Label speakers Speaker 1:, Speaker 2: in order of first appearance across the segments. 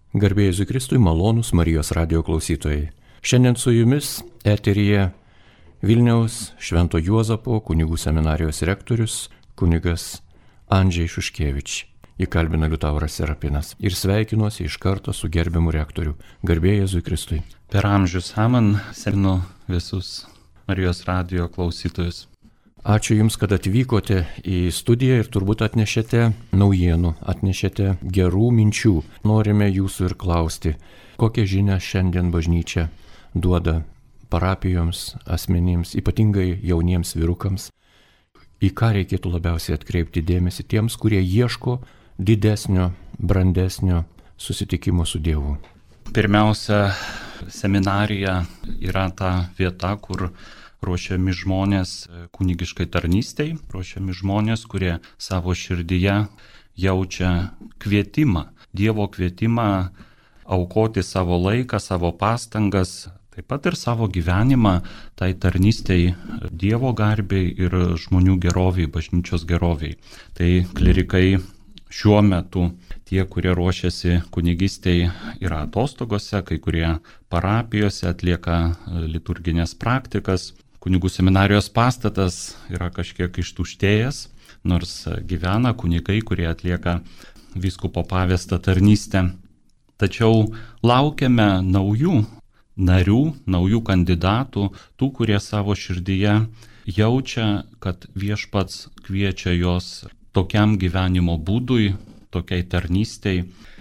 Speaker 1: Garbė Jėzui Kristui, malonūs Marijos radijo klausytojai. Šiandien su jumis eteryje Vilniaus Švento Juozapo kunigų seminarijos rektorius kunigas Andžej Šuškevič. Įkalbina Liutauras Serapinas ir sveikinuosi iš karto su gerbiamu rektoriu. Garbė Jėzui Kristui.
Speaker 2: Per amžius amen, sveikinu visus Marijos radijo klausytojus.
Speaker 1: Ačiū Jums, kad atvykote į studiją ir turbūt atnešėte naujienų, atnešėte gerų minčių. Norime Jūsų ir klausti, kokią žinią šiandien bažnyčia duoda parapijoms, asmenims, ypatingai jauniems vyrukams, į ką reikėtų labiausiai atkreipti dėmesį tiems, kurie ieško didesnio, brandesnio susitikimo su Dievu.
Speaker 2: Pirmiausia, seminarija yra ta vieta, kur ruošiami žmonės kunigiškai tarnystei, ruošiami žmonės, kurie savo širdyje jaučia kvietimą, Dievo kvietimą aukoti savo laiką, savo pastangas, taip pat ir savo gyvenimą tai tarnystei Dievo garbei ir žmonių geroviai, bažnyčios geroviai. Tai klerikai šiuo metu, tie, kurie ruošiasi kunigystei, yra atostogose, kai kurie parapijose atlieka liturginės praktikas. Kunigų seminarijos pastatas yra kažkiek ištuštėjęs, nors gyvena kunigai, kurie atlieka vyskupo pavestą tarnystę. Tačiau laukiame naujų narių, naujų kandidatų, tų, kurie savo širdyje jaučia, kad Viešpats kviečia juos tokiam gyvenimo būdui, tokiai tarnystei.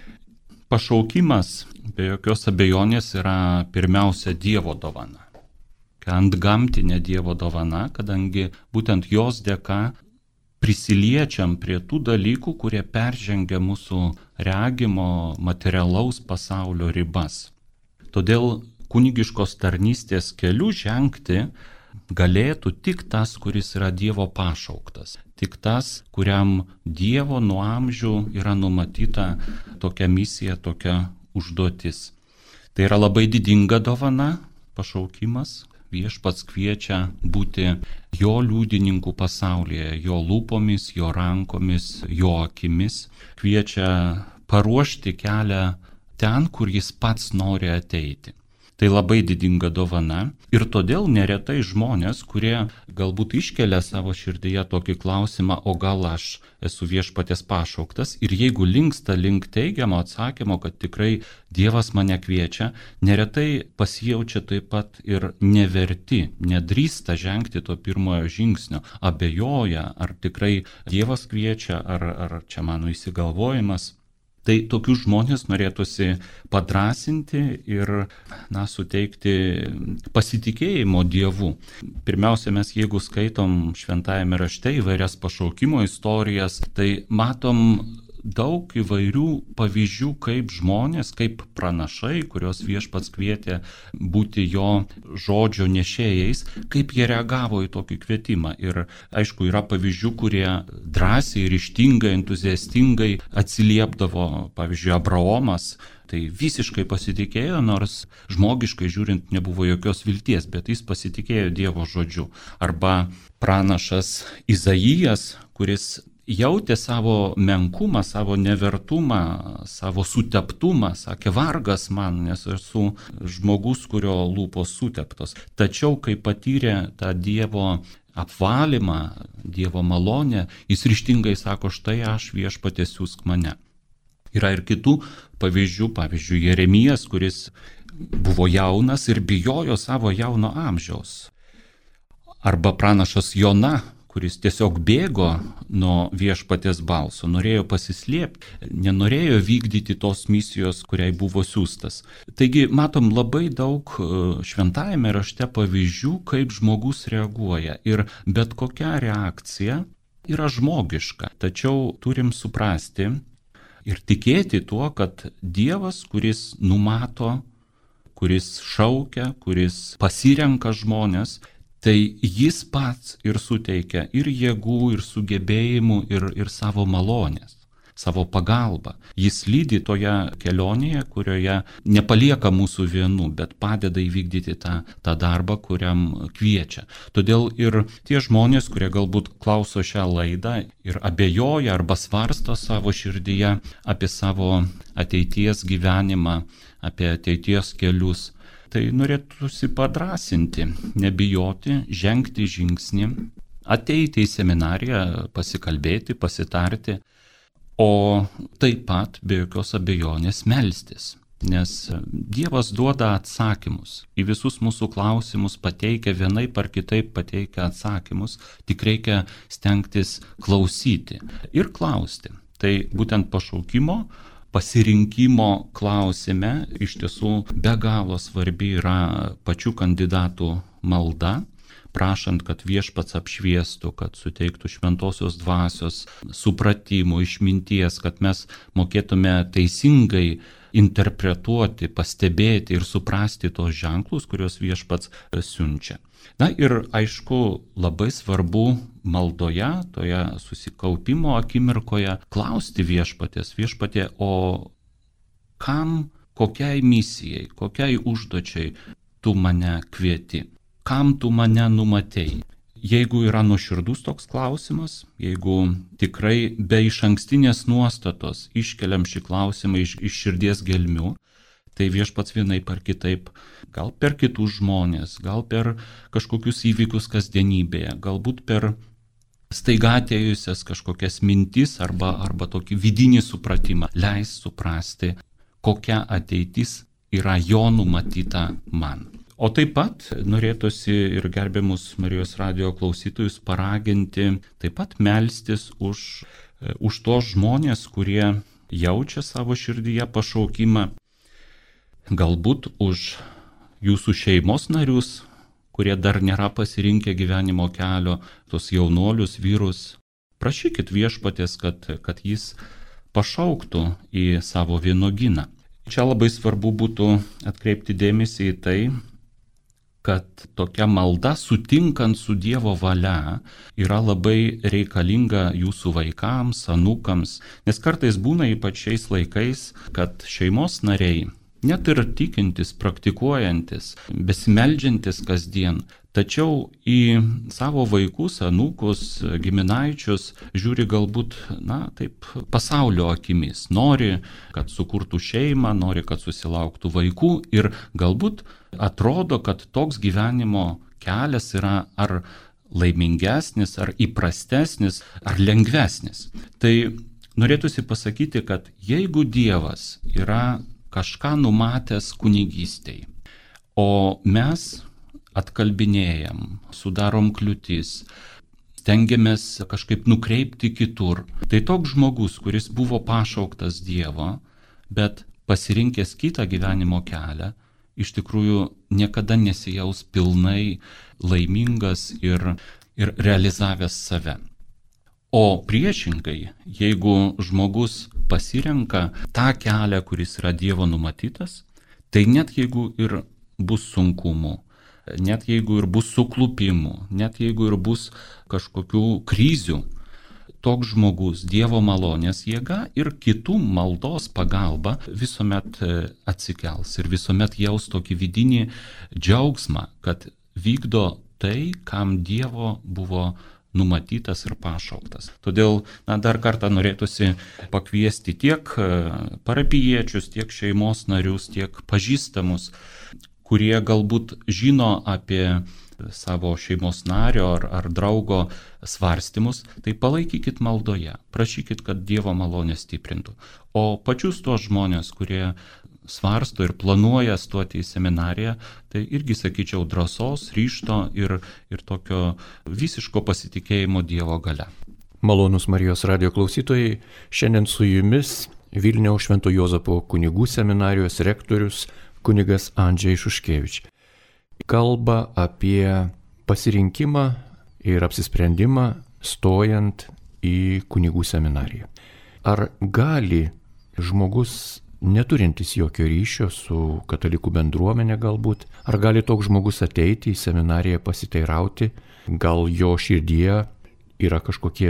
Speaker 2: Pašaukimas be jokios abejonės yra pirmiausia Dievo dovana. Antgamtinė Dievo dovana, kadangi būtent jos dėka prisiliečiam prie tų dalykų, kurie peržengia mūsų regimo materialaus pasaulio ribas. Todėl kunigiškos tarnystės keliu žengti galėtų tik tas, kuris yra Dievo pašauktas, tik tas, kuriam Dievo nuo amžių yra numatyta tokia misija, tokia užduotis. Tai yra labai didinga dovana, pašaukimas. Viešpats kviečia būti jo liudininkų pasaulyje, jo lūpomis, jo rankomis, jo akimis. Kviečia paruošti kelią ten, kur jis pats nori ateiti. Tai labai didinga dovana ir todėl neretai žmonės, kurie galbūt iškelia savo širdyje tokį klausimą, o gal aš esu Viešpaties pašauktas, ir jeigu linksta link teigiamo atsakymo, kad tikrai Dievas mane kviečia, neretai pasijaučia taip pat ir neverti, nedrįsta žengti to pirmojo žingsnio, abejoja, ar tikrai Dievas kviečia, ar čia mano įsigalvojimas. Tai tokius žmonės norėtųsi padrasinti ir suteikti pasitikėjimo Dievu. Pirmiausia, mes jeigu skaitom šventajame rašte įvairias pašaukimo istorijas, tai matom daug įvairių pavyzdžių, kaip žmonės, kaip pranašai, kurios Viešpats kvietė būti jo žodžio nešėjais, kaip jie reagavo į tokį kvietimą. Ir aišku, yra pavyzdžių, kurie drąsiai, ryžtingai, entuziastingai atsiliepdavo. Pavyzdžiui, Abraomas tai visiškai pasitikėjo, nors žmogiškai žiūrint nebuvo jokios vilties, bet jis pasitikėjo Dievo žodžiu. Arba pranašas Izaijas, kuris jautė savo menkumą, savo nevertumą, savo suteptumą, sakė, vargas man, nes esu žmogus, kurio lūpos suteptos. Tačiau, kai patyrė tą Dievo apvalymą, Dievo malonę, jis ryžtingai sako, štai aš, Viešpatie, siųsk mane. Yra ir kitų pavyzdžių, pavyzdžiui, Jeremijas, kuris buvo jaunas ir bijojo savo jauno amžiaus. Arba pranašas Jona, kuris tiesiog bėgo nuo Viešpaties balso, norėjo pasislėpti, nenorėjo vykdyti tos misijos, kuriai buvo siųstas. Taigi matom labai daug šventajame rašte pavyzdžių, kaip žmogus reaguoja. Ir bet kokia reakcija yra žmogiška. Tačiau turim suprasti ir tikėti tuo, kad Dievas, kuris numato, kuris šaukia, kuris pasirenka žmonės, tai jis pats ir suteikia ir jėgų, ir sugebėjimų, ir savo malonės. savo pagalbą. Jis lydi toje kelionėje, kurioje nepalieka mūsų vienų, bet padeda įvykdyti tą darbą, kuriam kviečia. Todėl ir tie žmonės, kurie galbūt klauso šią laidą ir abejoja arba svarsto savo širdyje apie savo ateities gyvenimą, apie ateities kelius, tai norėtųsi padrasinti, nebijoti, žengti žingsnį, ateiti į seminariją, pasikalbėti, pasitarti, o taip pat be jokios abejonės melstis. Nes Dievas duoda atsakymus į visus mūsų klausimus, pateikia vienaip ar kitaip pateikia atsakymus, tik reikia stengtis klausyti ir klausti. Tai būtent pašaukimo, pasirinkimo klausime iš tiesų be galo svarbi yra pačių kandidatų malda, prašant, kad Viešpats apšviestų, kad suteiktų šventosios dvasios supratimų, išminties, kad mes mokėtume teisingai interpretuoti, pastebėti ir suprasti tos ženklus, kuriuos Viešpats siunčia. Na ir aišku, labai svarbu maldoje, toje susikaupimo akimirkoje klausti Viešpatie, o kam, kokiai misijai, kokiai užduočiai tu mane kvieti? Kam tu mane numatei? Jeigu yra nuoširdus toks klausimas, jeigu tikrai be išankstinės nuostatos iškeliam šį klausimą iš širdies gelmių, tai Viešpats vienaip ar kitaip, gal per kitus žmonės, gal per kažkokius įvykius kasdienybėje, galbūt per staiga atėjusias kažkokias mintis arba tokį vidinį supratimą, leis suprasti, kokia ateitis yra jo numatyta man. O taip pat norėtųsi ir gerbiamus Marijos radijo klausytojus paraginti, taip pat melstis už tos žmonės, kurie jaučia savo širdyje pašaukimą, galbūt už jūsų šeimos narius, kurie dar nėra pasirinkę gyvenimo kelio, tos jaunuolius, vyrus. Prašykit Viešpaties, kad jis pašauktų į savo vynuogyną. Čia labai svarbu būtų atkreipti dėmesį į tai, kad tokia malda sutinkant su Dievo valia yra labai reikalinga jūsų vaikams, anūkams, nes kartais būna ypač šiais laikais, kad šeimos nariai, net ir tikintis, praktikuojantis, besimeldžiantis kasdien, tačiau į savo vaikus, anūkus, giminaičius žiūri galbūt, taip pasaulio akimis. Nori, kad sukurtų šeimą, nori, kad susilauktų vaikų ir galbūt atrodo, kad toks gyvenimo kelias yra ar laimingesnis, ar įprastesnis, ar lengvesnis. Tai norėtųsi pasakyti, kad jeigu Dievas yra kažką numatęs kunigystei, o mes atkalbinėjam, sudarom kliūtis, stengiamės kažkaip nukreipti kitur. Tai toks žmogus, kuris buvo pašauktas Dievo, bet pasirinkęs kitą gyvenimo kelią, iš tikrųjų niekada nesijaus pilnai laimingas ir realizavęs save. O priešingai, jeigu žmogus pasirenka tą kelią, kuris yra Dievo numatytas, tai net jeigu ir bus sunkumų, net jeigu ir bus suklupimų, net jeigu ir bus kažkokių krizių, toks žmogus Dievo malonės jėga ir kitų maldos pagalba visuomet atsikels ir visuomet jaus tokį vidinį džiaugsmą, kad vykdo tai, kam Dievo buvo numatytas ir pašauktas. Todėl dar kartą norėtųsi pakviesti tiek parapijiečius, tiek šeimos narius, tiek pažįstamus, kurie galbūt žino apie savo šeimos nario ar draugo svarstymus, tai palaikykit maldoje, prašykit, kad Dievo malonė stiprintų. O pačius tos žmonės, kurie svarsto ir planuoja stoti į seminariją, tai irgi sakyčiau drąsos, ryžto ir tokio visiško pasitikėjimo Dievo galia.
Speaker 1: Malonūs Marijos radijo klausytojai, šiandien su jumis Vilniaus Švento Juozapo kunigų seminarijos rektorius kunigas Andžej Šuškevič. Kalba apie pasirinkimą ir apsisprendimą stojant į kunigų seminariją. Ar gali žmogus neturintis jokio ryšio su katalikų bendruomenė galbūt, ar gali toks žmogus ateiti į seminariją pasiteirauti, gal jo širdyje yra kažkokie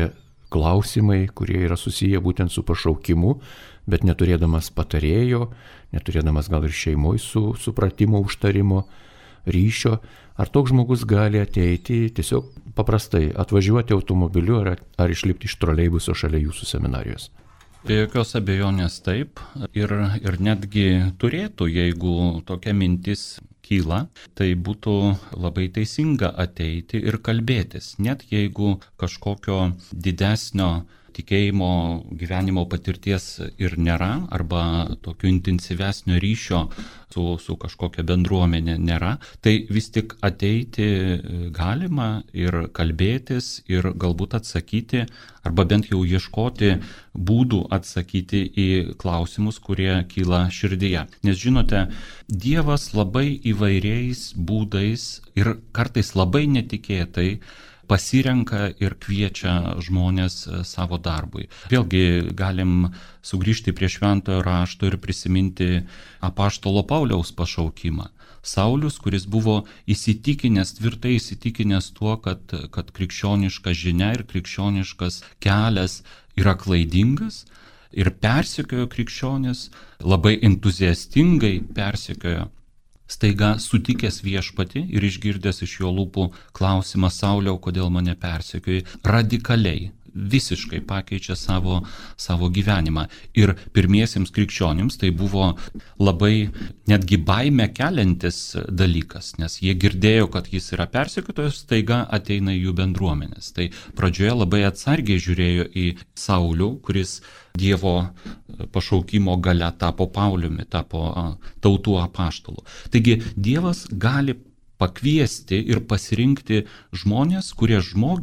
Speaker 1: klausimai, kurie yra susiję būtent su pašaukimu, bet neturėdamas patarėjo, neturėdamas gal ir šeimoje supratimo, užtarimo, ryšio, ar toks žmogus gali ateiti tiesiog paprastai, atvažiuoti automobiliu ar išlipti iš troleibuso šalia jūsų seminarijos?
Speaker 2: Be jokios abejonės taip ir netgi turėtų, jeigu tokia mintis kyla, tai būtų labai teisinga ateiti ir kalbėtis, net jeigu kažkokio didesnio tikėjimo gyvenimo patirties ir nėra, arba tokio intensyvesnio ryšio su kažkokia bendruomenė nėra, tai vis tik ateiti galima ir kalbėtis ir galbūt atsakyti, arba bent jau ieškoti būdų atsakyti į klausimus, kurie kyla širdyje. Nes žinote, Dievas labai įvairiais būdais ir kartais labai netikėtai pasirenka ir kviečia žmonės savo darbui. Vėlgi galim sugrįžti prie Šventojo rašto ir prisiminti apaštalo Pauliaus pašaukimą. Saulius, kuris buvo tvirtai įsitikinęs tuo, kad krikščioniška žinia ir krikščioniškas kelias yra klaidingas ir persekiojo krikščionis, labai entuziastingai persekiojo. Staiga sutikęs viešpatį ir išgirdęs iš jo lūpų klausimą: Sauliau, kodėl mane persekioji, radikaliai, visiškai pakeičia savo gyvenimą. Ir pirmiesiems krikščionims tai buvo labai netgi baimę keliantis dalykas, nes jie girdėjo, kad jis yra persekiotojas, staiga ateina į jų bendruomenės. Tai pradžioje labai atsargiai žiūrėjo į Saulių, kuris Dievo pašaukimo gale tapo Pauliumi, tapo tautų apaštalu. Taigi Dievas gali pakviesti ir pasirinkti žmonės, kurie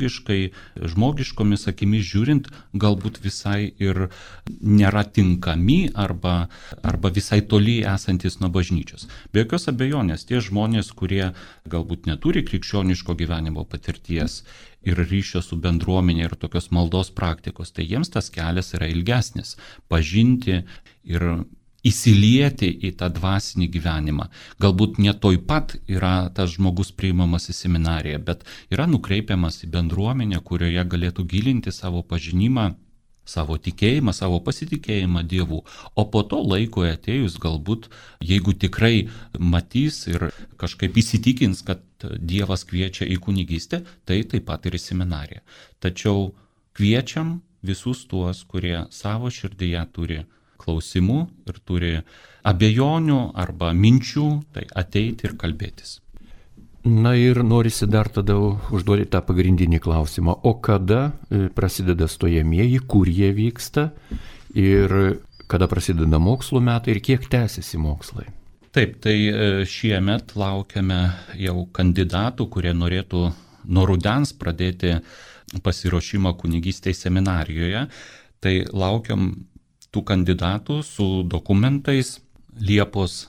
Speaker 2: žmogiškomis akimis žiūrint galbūt visai ir nėra tinkami arba visai toli esantis nuo bažnyčios. Be jokios abejonės, tie žmonės, kurie galbūt neturi krikščioniško gyvenimo patirties ir ryšio su bendruomenė ir tokios maldos praktikos, tai jiems tas kelias yra ilgesnis - pažinti ir įsilieti į tą dvasinį gyvenimą. Galbūt ne toj pat yra tas žmogus priimamas į seminariją, bet yra nukreipiamas į bendruomenę, kurioje galėtų gilinti savo pažinimą, savo tikėjimą, savo pasitikėjimą Dievu. O po to laiko atėjus galbūt, jeigu tikrai matys ir kažkaip įsitikins, kad Dievas kviečia į kunigystę, tai taip pat ir į seminariją. Tačiau kviečiam visus tuos, kurie savo širdyje turi klausimų ir turi abejonių arba minčių, tai ateiti ir kalbėtis.
Speaker 1: Na ir norisi dar tada užduoti tą pagrindinį klausimą. O kada prasideda stojamieji, kur jie vyksta ir kada prasideda mokslo metai ir kiek tęsiasi mokslai?
Speaker 2: Taip, tai šiemet laukiame jau kandidatų, kurie norėtų nuo rudens pradėti pasiruošimą kunigystei seminarijoje. Tai laukiam tų kandidatų su dokumentais Liepos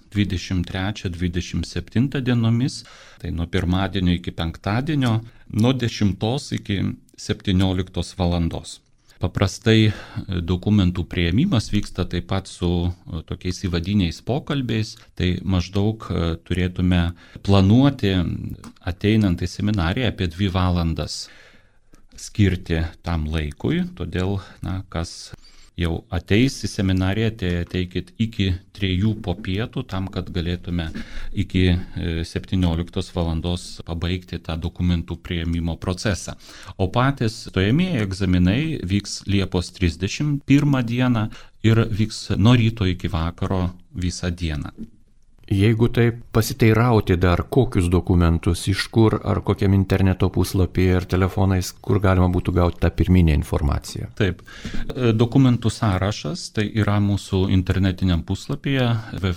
Speaker 2: 23-27 dienomis, tai nuo pirmadienio iki penktadienio, nuo 10 iki 17 valandos. Paprastai dokumentų priėmimas vyksta taip pat su tokiais įvadiniais pokalbiais, tai maždaug turėtume planuoti ateinant į seminariją apie 2 valandas skirti tam laikui, todėl, kas jau ateis į seminariją, tai ateikit iki 3 po pietų, tam, kad galėtume iki 17 valandos pabaigti tą dokumentų priėmimo procesą. O patys stojamieji egzaminai vyks Liepos 31 dieną ir vyks nuo ryto iki vakaro visą dieną.
Speaker 1: Jeigu taip pasiteirauti dar, kokius dokumentus, iš kur, ar kokiam interneto puslapyje ar telefonais, kur galima būtų gauti tą pirminę informaciją?
Speaker 2: Taip, dokumentų sąrašas tai yra mūsų internetiniam puslapyje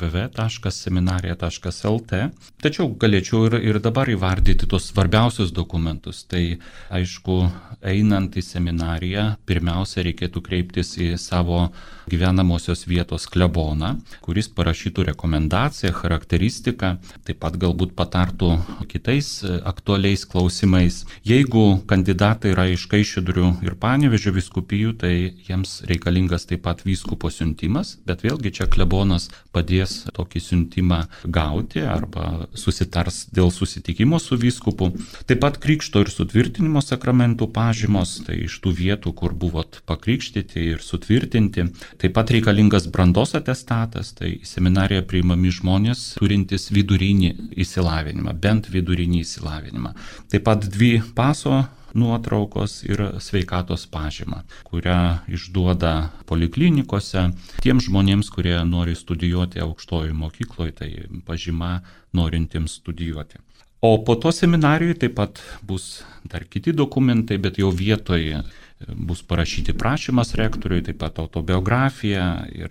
Speaker 2: www.seminarija.lt. Tačiau galėčiau ir dabar įvardyti tos svarbiausius dokumentus. Tai aišku, einant į seminariją, pirmiausia reikėtų kreiptis į savo gyvenamosios vietos kleboną, kuris parašytų rekomendaciją, charakteristika, taip pat galbūt patartų kitais aktualiais klausimais. Jeigu kandidatai yra iš Kaišiadorių ir Panevėžio vyskupijų, tai jiems reikalingas taip pat vyskupo siuntimas, bet vėlgi čia klebonas padės tokį siuntimą gauti arba susitars dėl susitikimo su vyskupu. Taip pat krikšto ir sutvirtinimo sakramentų pažymos, tai iš tų vietų, kur buvot pakrikštyti ir sutvirtinti. Taip pat reikalingas brandos atestatas, tai į seminariją priimami žmonės turintys vidurinį išsilavinimą, bent vidurinį išsilavinimą. Taip pat 2 paso nuotraukos ir sveikatos pažymą, kurią išduoda poliklinikose tiems žmonėms, kurie nori studijuoti aukštojoje mokykloje, tai pažyma norintiems studijuoti. O po to seminarijoje taip pat bus dar kiti dokumentai, bet jau vietoje bus parašyti prašymas rektoriui, taip pat autobiografija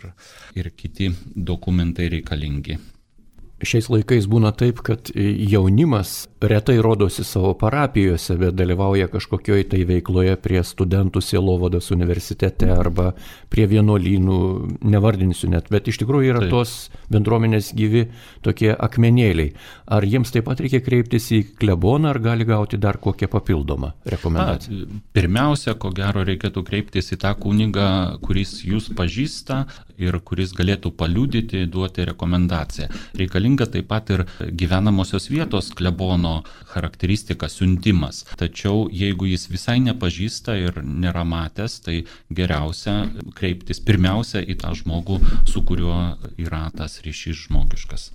Speaker 2: ir kiti dokumentai reikalingi.
Speaker 1: Šiais laikais būna taip, kad jaunimas retai rodosi savo parapijose, bet dalyvauja kažkokioj tai veikloje prie studentų sielovados universitete arba prie vienuolynų, nevardinsiu net, bet iš tikrųjų yra tos bendruomenės gyvi tokie akmenėliai. Ar jiems taip pat reikia kreiptis į kleboną, ar gali gauti dar kokią papildomą rekomendaciją?
Speaker 2: Pirmiausia, ko gero reikėtų kreiptis į tą kunigą, kuris jūs pažįsta ir kuris galėtų paliudyti, duoti rekomendaciją. Reikalinga taip pat ir gyvenamosios vietos klebono charakteristika, siuntimas. Tačiau jeigu jis visai nepažįsta ir nėra matęs, tai geriausia kreiptis pirmiausia į tą žmogų, su kuriuo yra tas ryšys žmogiškas.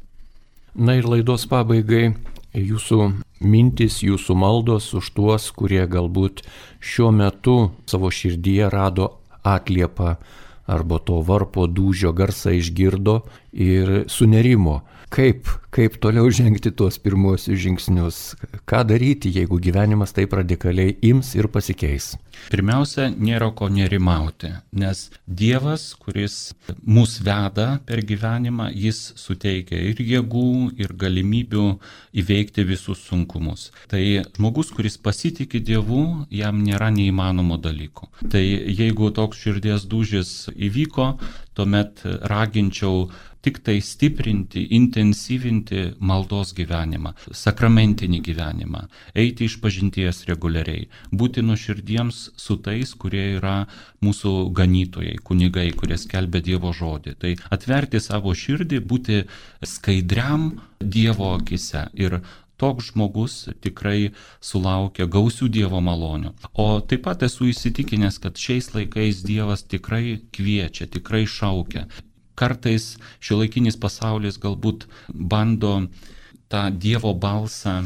Speaker 1: Na ir laidos pabaigai jūsų mintis, jūsų maldos už tuos, kurie galbūt šiuo metu savo širdyje rado atliepą arba to varpo dūžio garsą išgirdo ir sunerimo. Kaip toliau žengti tuos pirmuosius žingsnius? Ką daryti, jeigu gyvenimas taip radikaliai ims ir pasikeis?
Speaker 2: Pirmiausia, nėra ko nerimauti, nes Dievas, kuris mus veda per gyvenimą, jis suteikia ir jėgų, ir galimybių įveikti visus sunkumus. Tai žmogus, kuris pasitikė Dievu, jam nėra neįmanomo dalykų. Tai jeigu toks širdies dūžis įvyko, tuomet raginčiau tik tai stiprinti, intensyvinti maldos gyvenimą, sakramentinį gyvenimą, eiti išpažinties reguliariai, būti nuoširdiems su tais, kurie yra mūsų ganytojai, kunigai, kurie skelbia Dievo žodį. Tai atverti savo širdį, būti skaidriam Dievo akise ir toks žmogus tikrai sulaukia gausių Dievo malonių. O taip pat esu įsitikinęs, kad šiais laikais Dievas tikrai kviečia, tikrai šaukia. Kartais šiuolaikinis pasaulis galbūt bando tą Dievo balsą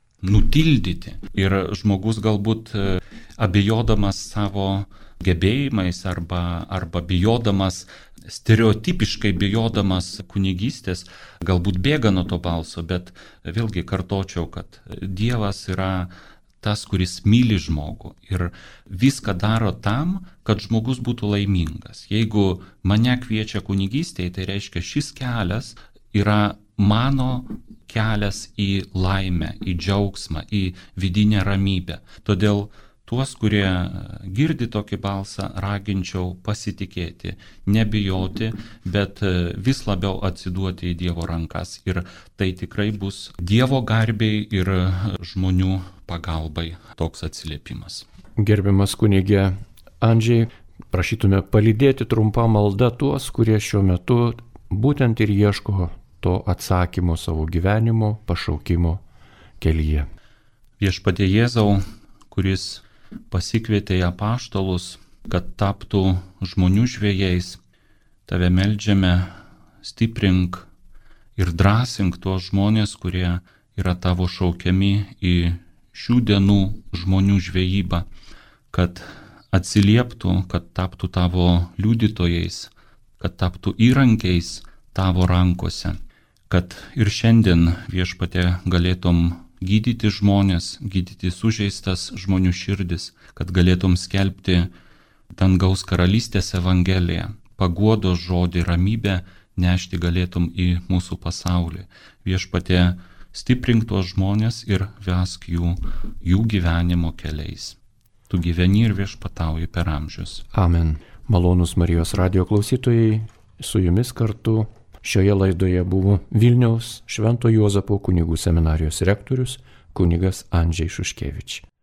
Speaker 2: nutildyti ir žmogus galbūt abejodamas savo gebėjimais arba bijodamas, stereotipiškai bijodamas kunigystės, galbūt bėga nuo to balso, bet vėlgi kartočiau, kad Dievas yra tas, kuris myli žmogų ir viską daro tam, kad žmogus būtų laimingas. Jeigu mane kviečia kunigystėje, tai reiškia, šis kelias yra mano kelias į laimę, į džiaugsmą, į vidinę ramybę. Todėl tuos, kurie girdi tokį balsą, raginčiau pasitikėti, nebijoti, bet vis labiau atsiduoti į Dievo rankas. Ir tai tikrai bus Dievo garbei ir žmonių pagalbai toks atsiliepimas.
Speaker 1: Gerbiamas kunige Andžiai, prašytume palydėti trumpą maldą tuos, kurie šiuo metu būtent ir ieško to atsakymo savo gyvenimo, pašaukimo kelyje.
Speaker 2: Viešpatie Jėzau, kuris pasikvietė į apaštalus, kad taptų žmonių žvejais, tave meldžiame, stiprink ir drąsink tuos žmonės, kurie yra tavo šaukiami į šių dienų žmonių žvejybą, kad atsilieptų, kad taptų tavo liudytojais, kad taptų įrankiais tavo rankose, kad ir šiandien, Viešpatie, galėtum gydyti žmonės, gydyti sužeistas žmonių širdis, kad galėtum skelbti dangaus karalystės evangeliją, paguodos žodį, ramybę nešti galėtum į mūsų pasaulį. Viešpatie, stiprink tuos žmonės ir vesk jų gyvenimo keliais. Tu gyveni ir viešpatauji per amžius.
Speaker 1: Amen. Malonūs Marijos radijo klausytojai, su jumis kartu Šioje laidoje buvo Vilniaus Švento Juozapo kunigų seminarijos rektorius kunigas Andžej Šuškevič.